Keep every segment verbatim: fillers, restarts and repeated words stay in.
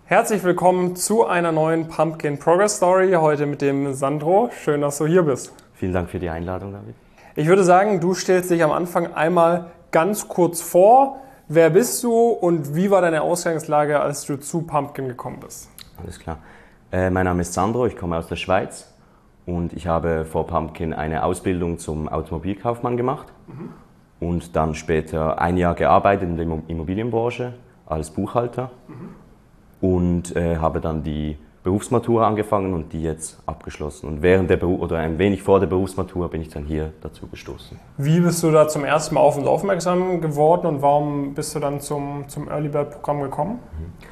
Herzlich willkommen zu einer neuen Pumpkin Progress Story, heute mit dem Sandro. Schön, dass du hier bist. Vielen Dank für die Einladung, David. Ich würde sagen, du stellst dich am Anfang einmal ganz kurz vor. Wer bist du und wie war deine Ausgangslage, als du zu Pumpkin gekommen bist? Alles klar. Äh, mein Name ist Sandro, ich komme aus der Schweiz und ich habe vor Pumpkin eine Ausbildung zum Automobilkaufmann gemacht mhm. und dann später ein Jahr gearbeitet in der Immobilienbranche als Buchhalter. Mhm. Und äh, habe dann die Berufsmatura angefangen und die jetzt abgeschlossen. Und während der Beru- oder ein wenig vor der Berufsmatura bin ich dann hier dazu gestoßen. Wie bist du da zum ersten Mal auf uns aufmerksam geworden und warum bist du dann zum, zum Early Bird Programm gekommen?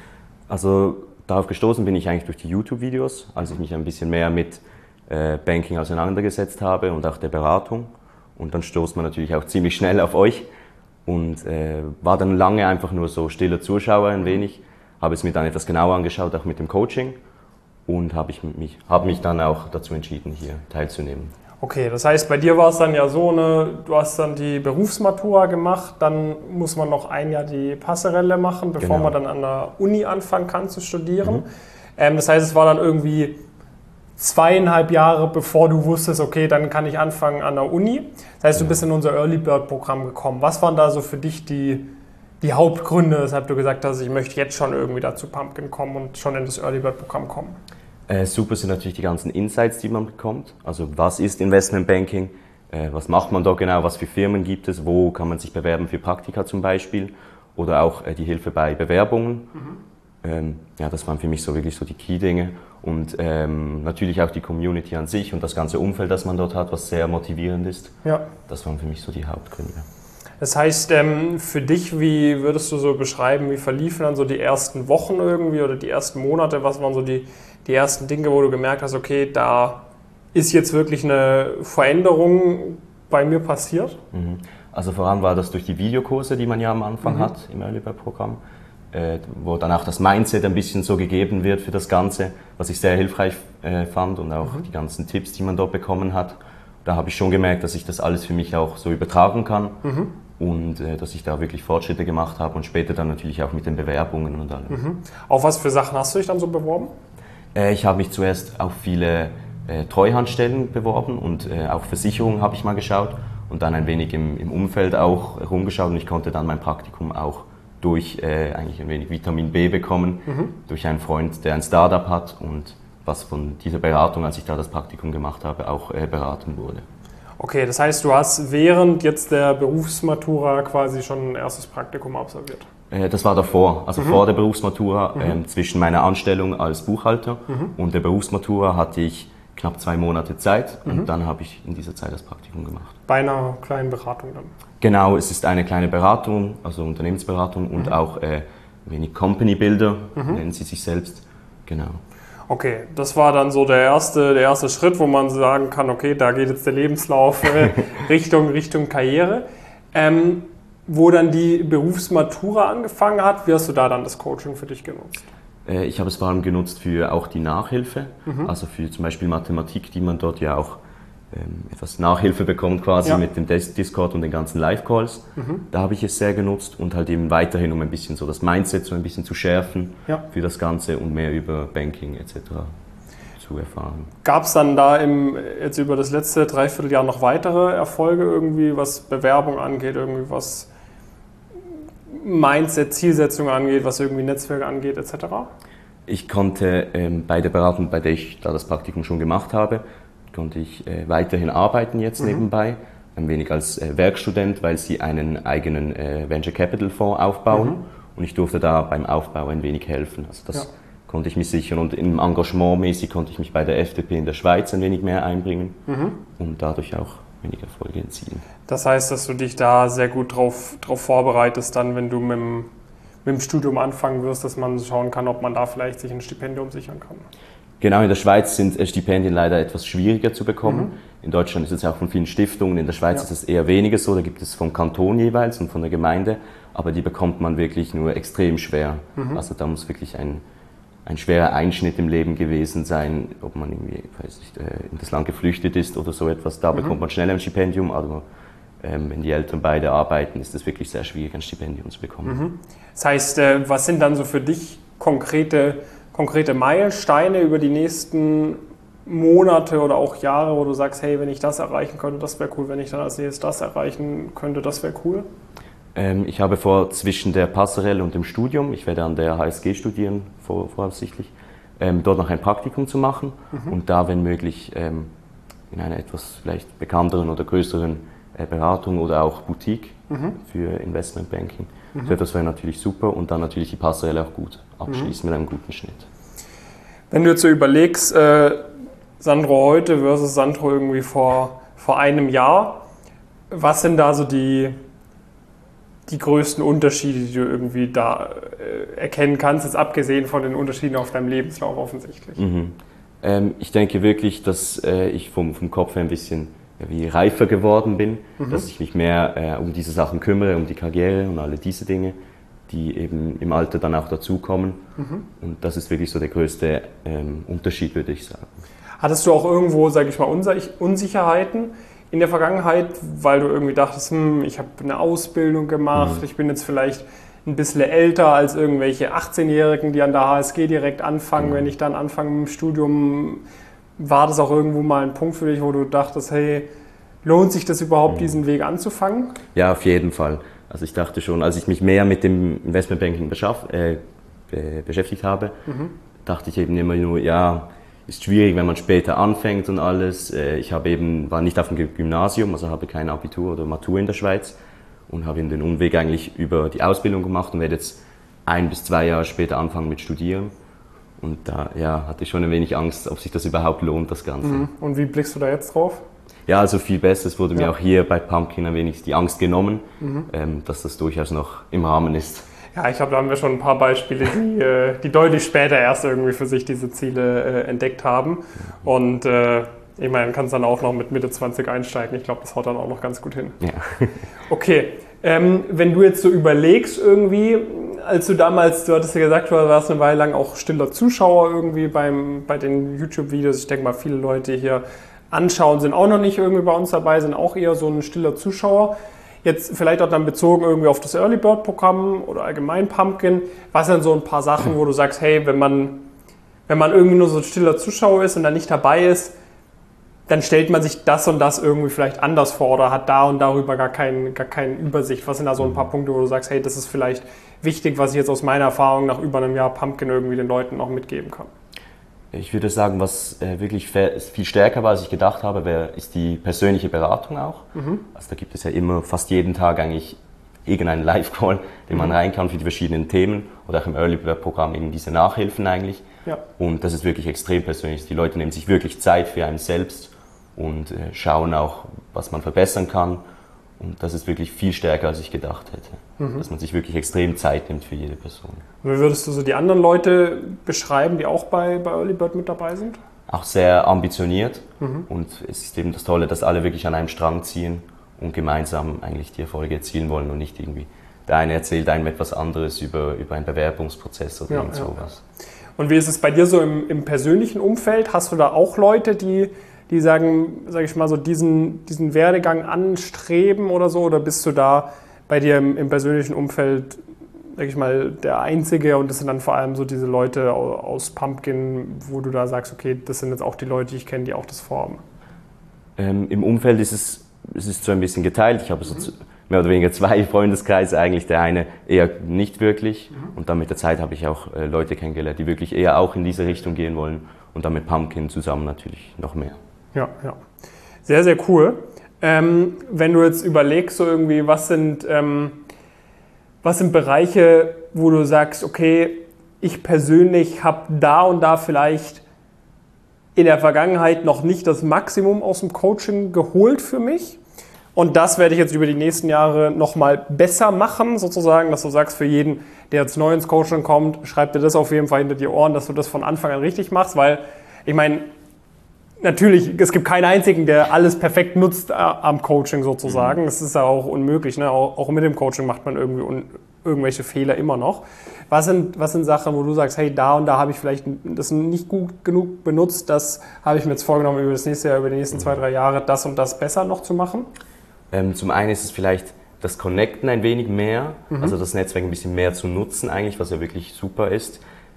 Also darauf gestoßen bin ich eigentlich durch die YouTube-Videos, als ich mich ein bisschen mehr mit äh, Banking auseinandergesetzt habe und auch der Beratung. Und dann stoßt man natürlich auch ziemlich schnell auf euch und äh, war dann lange einfach nur so stiller Zuschauer ein wenig. Habe es mir dann etwas genauer angeschaut, auch mit dem Coaching, und habe ich mich, habe mich dann auch dazu entschieden, hier teilzunehmen. Okay, das heißt, bei dir war es dann ja so, ne, du hast dann die Berufsmatura gemacht, dann muss man noch ein Jahr die Passerelle machen, bevor genau. man dann an der Uni anfangen kann zu studieren. Mhm. Ähm, das heißt, es war dann irgendwie zweieinhalb Jahre, bevor du wusstest, okay, dann kann ich anfangen an der Uni. Das heißt, du bist in unser Early Bird Programm gekommen. Was waren da so für dich die Die Hauptgründe, weshalb du gesagt hast, ich möchte jetzt schon irgendwie dazu Pumpkin kommen und schon in das Early Bird Programm kommen? Äh, super sind natürlich die ganzen Insights, die man bekommt. Also was ist Investment Banking? Äh, was macht man da genau? Was für Firmen gibt es? Wo kann man sich bewerben für Praktika zum Beispiel? Oder auch äh, die Hilfe bei Bewerbungen. Mhm. Ähm, ja, das waren für mich so wirklich so die Key-Dinge. Und ähm, natürlich auch die Community an sich und das ganze Umfeld, das man dort hat, was sehr motivierend ist. Ja. Das waren für mich so die Hauptgründe. Das heißt, ähm, für dich, wie würdest du so beschreiben, wie verliefen dann so die ersten Wochen irgendwie oder die ersten Monate? Was waren so die, die ersten Dinge, wo du gemerkt hast, okay, da ist jetzt wirklich eine Veränderung bei mir passiert? Also vor allem war das durch die Videokurse, die man ja am Anfang mhm. hat im Early Bird Programm, äh, wo dann auch das Mindset ein bisschen so gegeben wird für das Ganze, was ich sehr hilfreich äh, fand, und auch mhm. die ganzen Tipps, die man dort bekommen hat. Da habe ich schon gemerkt, dass ich das alles für mich auch so übertragen kann. Mhm. Und äh, dass ich da wirklich Fortschritte gemacht habe und später dann natürlich auch mit den Bewerbungen und allem. Mhm. Auf was für Sachen hast du dich dann so beworben? Äh, ich habe mich zuerst auf viele äh, Treuhandstellen beworben und äh, auch Versicherungen habe ich mal geschaut und dann ein wenig im, im Umfeld auch rumgeschaut, und ich konnte dann mein Praktikum auch durch äh, eigentlich ein wenig Vitamin B bekommen, mhm. durch einen Freund, der ein Startup hat und was von dieser Beratung, als ich da das Praktikum gemacht habe, auch äh, beraten wurde. Okay, das heißt, du hast während jetzt der Berufsmatura quasi schon ein erstes Praktikum absolviert? Das war davor, also mhm. vor der Berufsmatura. Mhm. Ähm, zwischen meiner Anstellung als Buchhalter mhm. und der Berufsmatura hatte ich knapp zwei Monate Zeit mhm. und dann habe ich in dieser Zeit das Praktikum gemacht. Bei einer kleinen Beratung dann? Genau, es ist eine kleine Beratung, also Unternehmensberatung und mhm. auch äh, ein wenig Company Builder, mhm. nennen sie sich selbst. Genau. Okay, das war dann so der erste, der erste Schritt, wo man sagen kann, okay, da geht jetzt der Lebenslauf äh, Richtung, Richtung Karriere. Ähm, wo dann die Berufsmatura angefangen hat, wie hast du da dann das Coaching für dich genutzt? Äh, ich habe es vor allem genutzt für auch die Nachhilfe, mhm. also für zum Beispiel Mathematik, die man dort ja auch ähm, etwas Nachhilfe bekommt quasi ja. mit dem Discord und den ganzen Live-Calls. Mhm. Da habe ich es sehr genutzt und halt eben weiterhin, um ein bisschen so das Mindset so ein bisschen zu schärfen ja. für das Ganze und mehr über Banking et cetera zu erfahren. Gab es dann da im, jetzt über das letzte Dreivierteljahr noch weitere Erfolge irgendwie, was Bewerbung angeht, irgendwie was Mindset, Zielsetzung angeht, was irgendwie Netzwerke angeht et cetera? Ich konnte ähm, bei der Beratung, bei der ich da das Praktikum schon gemacht habe, konnte ich äh, weiterhin arbeiten jetzt mhm. nebenbei, ein wenig als äh, Werkstudent, weil sie einen eigenen äh, Venture Capital Fonds aufbauen mhm. und ich durfte da beim Aufbau ein wenig helfen. Also das ja. konnte ich mich sichern, und im Engagement mäßig konnte ich mich bei der F D P in der Schweiz ein wenig mehr einbringen mhm. und dadurch auch weniger Erfolge erzielen. Das heißt, dass du dich da sehr gut drauf, drauf vorbereitest, dann, wenn du mit dem, mit dem Studium anfangen wirst, dass man schauen kann, ob man da vielleicht sich ein Stipendium sichern kann. Genau, in der Schweiz sind Stipendien leider etwas schwieriger zu bekommen. Mhm. In Deutschland ist es auch von vielen Stiftungen, in der Schweiz ja. ist es eher weniger so, da gibt es vom Kanton jeweils und von der Gemeinde, aber die bekommt man wirklich nur extrem schwer. Mhm. Also da muss wirklich ein, ein schwerer Einschnitt im Leben gewesen sein, ob man irgendwie, weiß nicht, in das Land geflüchtet ist oder so etwas, da mhm. bekommt man schnell ein Stipendium, aber ähm, wenn die Eltern beide arbeiten, ist es wirklich sehr schwierig, ein Stipendium zu bekommen. Mhm. Das heißt, äh, was sind dann so für dich konkrete, konkrete Meilensteine über die nächsten Monate oder auch Jahre, wo du sagst, hey, wenn ich das erreichen könnte, das wäre cool, wenn ich dann als nächstes das erreichen könnte, das wäre cool? Ähm, ich habe vor, zwischen der Passerelle und dem Studium, ich werde an der H S G studieren, vor, voraussichtlich, ähm, dort noch ein Praktikum zu machen mhm. und da, wenn möglich, ähm, in einer etwas vielleicht bekannteren oder größeren äh, Beratung oder auch Boutique mhm. für Investmentbanking. Mhm. So etwas wäre natürlich super und dann natürlich die Passerelle auch gut abschließen mhm. mit einem guten Schnitt. Wenn du jetzt so überlegst, äh, Sandro heute versus Sandro irgendwie vor, vor einem Jahr, was sind da so die, die größten Unterschiede, die du irgendwie da äh, erkennen kannst, jetzt abgesehen von den Unterschieden auf deinem Lebenslauf offensichtlich? Mhm. Ähm, ich denke wirklich, dass äh, ich vom, vom Kopf her ein bisschen ja, wie reifer geworden bin, mhm. dass ich mich mehr äh, um diese Sachen kümmere, um die Karriere und alle diese Dinge, die eben im Alter dann auch dazukommen. Mhm. Und das ist wirklich so der größte ähm, Unterschied, würde ich sagen. Hattest du auch irgendwo, sage ich mal, Unsicherheiten in der Vergangenheit, weil du irgendwie dachtest, hm, ich habe eine Ausbildung gemacht, mhm. ich bin jetzt vielleicht ein bisschen älter als irgendwelche achtzehnjährigen, die an der H S G direkt anfangen. Mhm. Wenn ich dann anfange mit dem Studium, war das auch irgendwo mal ein Punkt für dich, wo du dachtest, hey, lohnt sich das überhaupt, mhm. diesen Weg anzufangen? Ja, auf jeden Fall. Also ich dachte schon, als ich mich mehr mit dem Investmentbanking beschaff, äh, beschäftigt habe, mhm. dachte ich eben immer nur, ja, ist schwierig, wenn man später anfängt und alles. Ich habe eben, war nicht auf dem Gymnasium, also habe kein Abitur oder Matur in der Schweiz und habe eben den Umweg eigentlich über die Ausbildung gemacht und werde jetzt ein bis zwei Jahre später anfangen mit Studieren. Und da ja, hatte ich schon ein wenig Angst, ob sich das überhaupt lohnt, das Ganze. Mhm. Und wie blickst du da jetzt drauf? Ja, also viel besser. Es wurde ja. mir auch hier bei Pumpkin ein wenig die Angst genommen, mhm. ähm, dass das durchaus noch im Rahmen ist. Ja, ich glaube, da haben wir schon ein paar Beispiele, die, die deutlich später erst irgendwie für sich diese Ziele äh, entdeckt haben. Und äh, ich meine, man kann es dann auch noch mit Mitte zwanzig einsteigen. Ich glaube, das haut dann auch noch ganz gut hin. Ja. Okay, ähm, wenn du jetzt so überlegst irgendwie, als du damals, du hattest ja gesagt, du warst eine Weile lang auch stiller Zuschauer irgendwie beim, bei den YouTube-Videos. Ich denke mal, viele Leute hier anschauen, sind auch noch nicht irgendwie bei uns dabei, sind auch eher so ein stiller Zuschauer. Jetzt vielleicht auch dann bezogen irgendwie auf das Early Bird Programm oder allgemein Pumpkin. Was sind so ein paar Sachen, wo du sagst, hey, wenn man, wenn man irgendwie nur so ein stiller Zuschauer ist und dann nicht dabei ist, dann stellt man sich das und das irgendwie vielleicht anders vor oder hat da und darüber gar, kein, gar keine Übersicht. Was sind da so ein paar Punkte, wo du sagst, hey, das ist vielleicht wichtig, was ich jetzt aus meiner Erfahrung nach über einem Jahr Pumpkin irgendwie den Leuten noch mitgeben kann? Ich würde sagen, was äh, wirklich viel stärker war, als ich gedacht habe, wär, ist die persönliche Beratung auch. Mhm. Also da gibt es ja immer fast jeden Tag eigentlich irgendeinen Live-Call, den man mhm. rein kann für die verschiedenen Themen oder auch im Early Bird Programm eben diese Nachhilfen eigentlich. Ja. Und das ist wirklich extrem persönlich. Die Leute nehmen sich wirklich Zeit für einen selbst und äh, schauen auch, was man verbessern kann. Und das ist wirklich viel stärker, als ich gedacht hätte. Mhm. Dass man sich wirklich extrem Zeit nimmt für jede Person. Und wie würdest du so die anderen Leute beschreiben, die auch bei, bei Early Bird mit dabei sind? Auch sehr ambitioniert. Mhm. Und es ist eben das Tolle, dass alle wirklich an einem Strang ziehen und gemeinsam eigentlich die Erfolge erzielen wollen und nicht irgendwie der eine erzählt einem etwas anderes über, über einen Bewerbungsprozess oder ja, irgend sowas. Ja. Und wie ist es bei dir so im, im persönlichen Umfeld? Hast du da auch Leute, die... die sagen, sage ich mal, so diesen, diesen Werdegang anstreben oder so? Oder bist du da bei dir im, im persönlichen Umfeld, sage ich mal, der Einzige und das sind dann vor allem so diese Leute aus Pumpkin, wo du da sagst, okay, das sind jetzt auch die Leute, die ich kenne, die auch das vorhaben? Ähm, Im Umfeld ist es, es ist so ein bisschen geteilt. Ich habe so mhm. mehr oder weniger zwei Freundeskreise eigentlich. Der eine eher nicht wirklich mhm. und dann mit der Zeit habe ich auch äh, Leute kennengelernt, die wirklich eher auch in diese Richtung gehen wollen und dann mit Pumpkin zusammen natürlich noch mehr. Ja, ja. Sehr, sehr cool. Ähm, wenn du jetzt überlegst, so irgendwie, was sind, ähm, was sind Bereiche, wo du sagst, okay, ich persönlich habe da und da vielleicht in der Vergangenheit noch nicht das Maximum aus dem Coaching geholt für mich. Und das werde ich jetzt über die nächsten Jahre nochmal besser machen, sozusagen, dass du sagst, für jeden, der jetzt neu ins Coaching kommt, schreib dir das auf jeden Fall hinter die Ohren, dass du das von Anfang an richtig machst, weil ich meine, natürlich, es gibt keinen einzigen, der alles perfekt nutzt äh, am Coaching sozusagen. Mhm. Das ist ja auch unmöglich. Ne? Auch, auch mit dem Coaching macht man irgendwie un, irgendwelche Fehler immer noch. Was sind, was sind Sachen, wo du sagst, hey, da und da habe ich vielleicht das nicht gut genug benutzt, das habe ich mir jetzt vorgenommen, über das nächste Jahr, über die nächsten mhm. zwei, drei Jahre das und das besser noch zu machen? Ähm, zum einen ist es vielleicht das Connecten ein wenig mehr, mhm. also das Netzwerk ein bisschen mehr zu nutzen eigentlich, was ja wirklich super ist.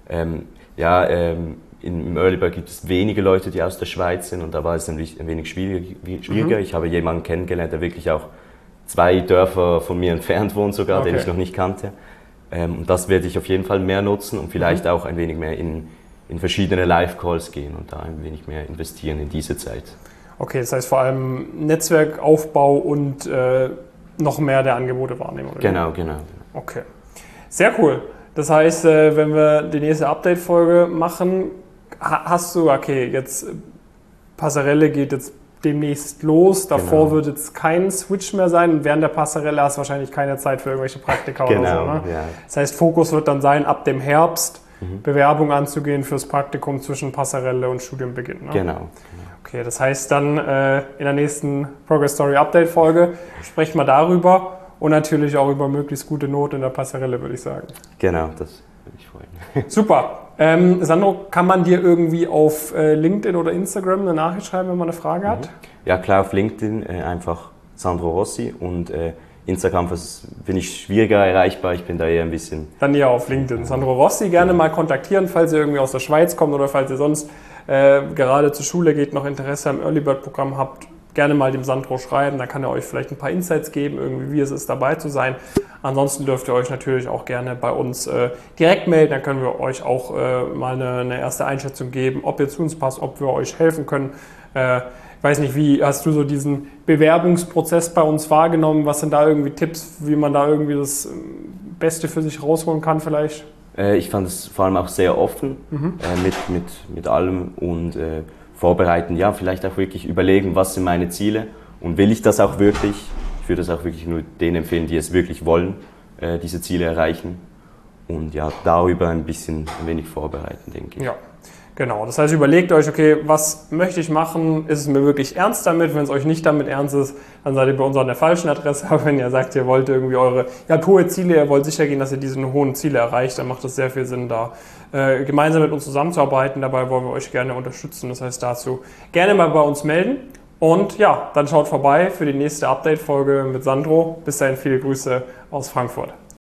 Ähm, ja, ähm, im Early Bird gibt es wenige Leute, die aus der Schweiz sind und da war es ein, ein wenig schwieriger. schwieriger. Mhm. Ich habe jemanden kennengelernt, der wirklich auch zwei Dörfer von mir entfernt wohnt sogar, okay. den ich noch nicht kannte. Ähm, und das werde ich auf jeden Fall mehr nutzen und vielleicht mhm. auch ein wenig mehr in, in verschiedene Live-Calls gehen und da ein wenig mehr investieren in diese Zeit. Okay, das heißt vor allem Netzwerkaufbau und äh, noch mehr der Angebote wahrnehmen. Oder? Genau, genau. Okay, sehr cool. Das heißt, äh, wenn wir die nächste Update-Folge machen, hast du, okay, jetzt Passerelle geht jetzt demnächst los, davor genau. wird jetzt kein Switch mehr sein und während der Passerelle hast du wahrscheinlich keine Zeit für irgendwelche Praktika genau, oder so. Ne? Ja. Das heißt, Fokus wird dann sein, ab dem Herbst mhm. Bewerbung anzugehen fürs Praktikum zwischen Passerelle und Studienbeginn. Ne? Genau. Okay, das heißt dann äh, in der nächsten Progress Story Update Folge sprechen wir darüber und natürlich auch über möglichst gute Noten in der Passerelle, würde ich sagen. Genau, das würde ich freuen. Super. Ähm, Sandro, kann man dir irgendwie auf äh, LinkedIn oder Instagram eine Nachricht schreiben, wenn man eine Frage hat? Ja klar, auf LinkedIn äh, einfach Sandro Rossi und äh, Instagram bin ich schwieriger erreichbar, ich bin da eher ein bisschen... Dann eher auf LinkedIn. Sandro Rossi gerne ja. mal kontaktieren, falls ihr irgendwie aus der Schweiz kommt oder falls ihr sonst äh, gerade zur Schule geht, noch Interesse am Early Bird Programm habt, gerne mal dem Sandro schreiben, dann kann er euch vielleicht ein paar Insights geben, irgendwie wie es ist, dabei zu sein. Ansonsten dürft ihr euch natürlich auch gerne bei uns äh, direkt melden, dann können wir euch auch äh, mal eine, eine erste Einschätzung geben, ob ihr zu uns passt, ob wir euch helfen können. Äh, ich weiß nicht, wie hast du so diesen Bewerbungsprozess bei uns wahrgenommen? Was sind da irgendwie Tipps, wie man da irgendwie das Beste für sich rausholen kann vielleicht? Äh, ich fand es vor allem auch sehr offen mhm. äh, mit, mit, mit allem und äh, vorbereiten, ja, vielleicht auch wirklich überlegen, was sind meine Ziele und will ich das auch wirklich? Ich würde das auch wirklich nur denen empfehlen, die es wirklich wollen, äh, diese Ziele erreichen und ja, darüber ein bisschen, ein wenig vorbereiten, denke ich. Ja, genau. Das heißt, überlegt euch, okay, was möchte ich machen? Ist es mir wirklich ernst damit? Wenn es euch nicht damit ernst ist, dann seid ihr bei uns an der falschen Adresse. Aber wenn ihr sagt, ihr wollt irgendwie eure, ihr habt hohe Ziele, ihr wollt sicher gehen, dass ihr diese hohen Ziele erreicht, dann macht es sehr viel Sinn, da äh, gemeinsam mit uns zusammenzuarbeiten. Dabei wollen wir euch gerne unterstützen. Das heißt, dazu gerne mal bei uns melden. Und ja, dann schaut vorbei für die nächste Update-Folge mit Sandro. Bis dahin viele Grüße aus Frankfurt.